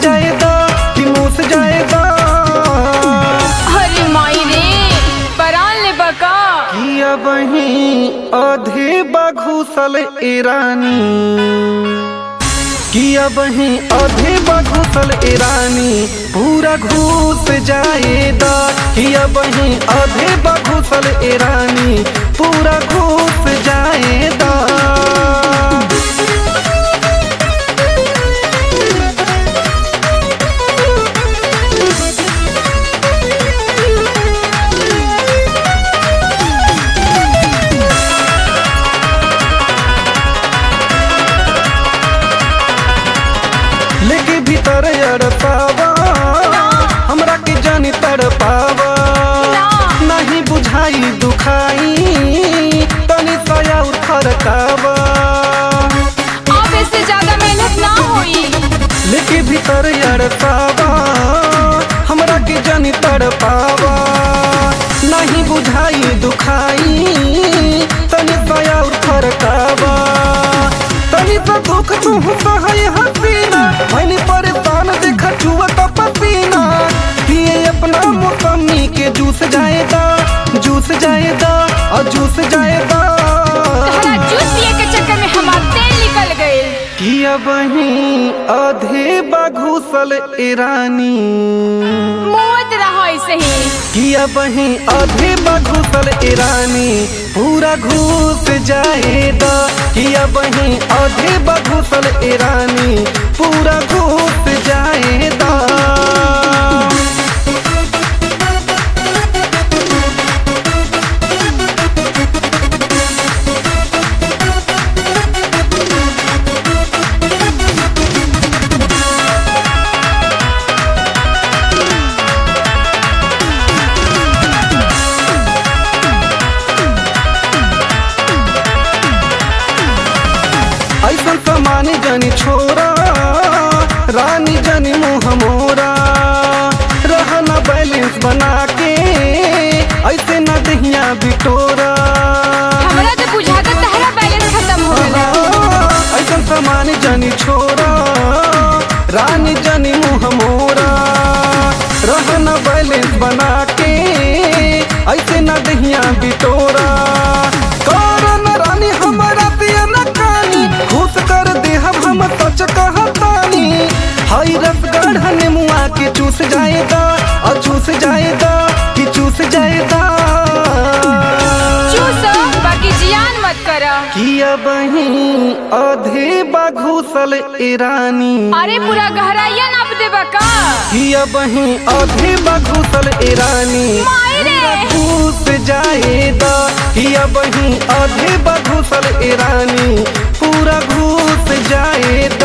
जाएगा कि मूस जाएगा। अरे माई रे परान ले बका किया बही आधे बाघुसल ईरानी, किया बही आधे बाघुसल ईरानी पूरा घुस जाएगा। किया बही आधे बाघुसल ईरानी पूरा घुस जाएगा। लेके भीतर अड़पावा हमरा के जानी तड़पावा, नहीं बुझाई दुखाई तनी सया उठरकावा। अब इससे ज्यादा मेहनत ना होई। लेके भीतर अड़पावा हमरा के जानी तड़पावा, नहीं बुझाई दुखाई तनी सया उठरकावा। तनी तो दुख तू सहय हसीना मैंने परेशान देखा चुवत पसीना। पिए अपना मौसमी के जूस जाएगा, जूस जाएगा और जूस जाएगा। तहरा जूस पिए के चक्कर में हमार तेल निकल गए। किया बही आधे बाघुसल ईरानी, मौत रहा ऐसे ही। किया बही आधे बाघुसल ईरानी पूरा घुस जाएगा। किया बही आधे बाघुसल ईरानी पूरा घुस जाएगा। ऐसा समान जनी छोरा रानी जनी मुँह मोरा, रहना बैलेंस बना के ऐसे न दहिया बिटोरा। हमरा तो बुझाता तहरा बैलेंस खत्म हो गया। ऐसा समान जनी छोरा रानी जनी मुँह मोरा, रहना बैलेंस बना के ऐसे न दहिया बिटोरा। कारण रानी हमारा पिया न कानी घुस कर दे हम सच कहतानी। हाई रस गढ़ने मुआ के चूस जाएगा और चूस जाएगा कि चूस जाएगा। चूसो बाकी जियान मत करा। किया बही आधे बाघुसल ईरानी, अरे पूरा गहराइया नाप दे बका। किया बही आधे बाघुसल ईरानी माई रे घुस जाएगा। किया बही आधे बाघुसल ईरानी पूरा घुस जाएगा।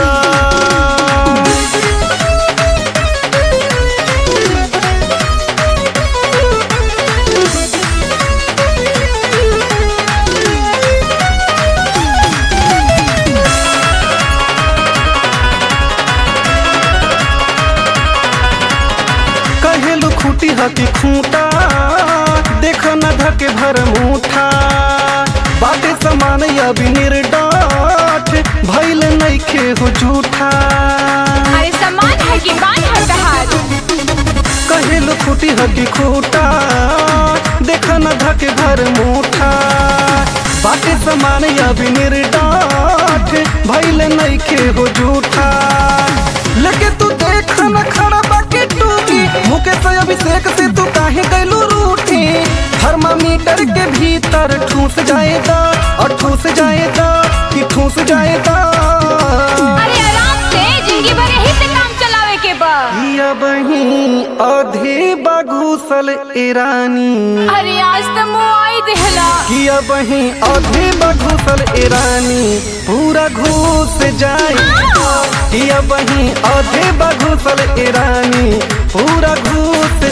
कहेलु खूटी हकी खूंटा देख न धके भर मुठा। बाटे समान अभी निर्डाठ भइल नइखे हो झूठा। अरे सामान है कि बान है तहार। कहेलु खूटी हकी खूंटा देख न धके भर मुठा। बाटे समान अभी निर्डाठ भइल नइखे हो झूठा। लेके तू देख न खड़ा बाकी टूटी मुकेश अभिषेक से तू काहे गइलू रूठी। थर्मामीटर के भीतर ठूस जाएगा और ठूस जाएगा कि ठूस जाएगा। अरे आराम से जिंदगी भर यही से काम चलावे के बा। किया बही आधे बाघुसल ईरानी, अरे आज तो मुँह आई देहला। किया बही आधे बाघुसल ईरानी पूरा घुस जाएगा। किया बही आधे बाघुसल ईरानी पूरा घुस